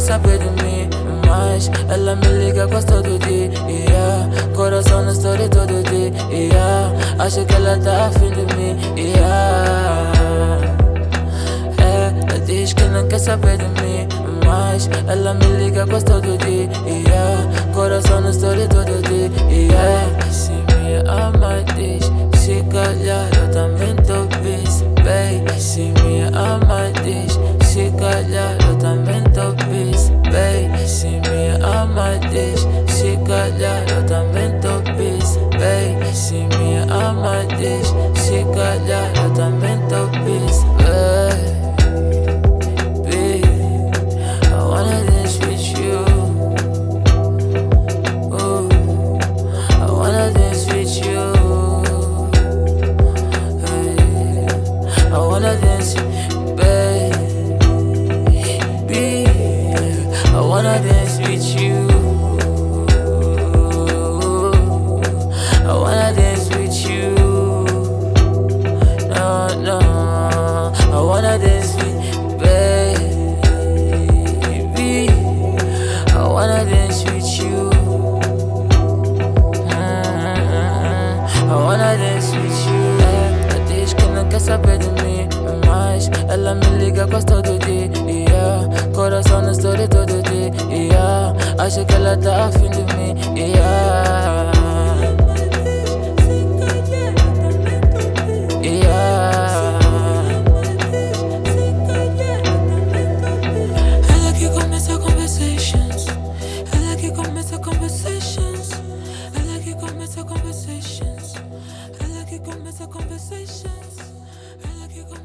quer saber de mim, mas ela me liga quase todo dia, yeah. Coração na story todo dia, yeah. Acho que ela tá afim de mim, yeah. Ela diz que não quer saber de mim, mas ela me liga quase todo dia, yeah. Coração na story todo dia, yeah. Se me ama diz, se calhar eu também tô busy, baby. Se me ama diz, se calhar eu também tô busy, baby. Se me ama diz, se calhar eu também tô busy, baby. Se me ama diz, se calhar eu também tô busy, baby. I wanna dance with you. Ooh, I wanna dance with you. Hey, I wanna dance, baby. I wanna dance with you. I wanna dance with you. No, no, I wanna dance with, baby. I wanna dance with you. I wanna dance with you. Ela diz que não quer saber de mim, mas ela me liga quase todo dia, yeah. Coração na story todo dia, yeah. Acho que ela tá afim de mim, yeah. Yeah. Ela que começa conversations. Ela que começa conversations. Ela que começa conversations. Ela que começa conversations. Ela que começa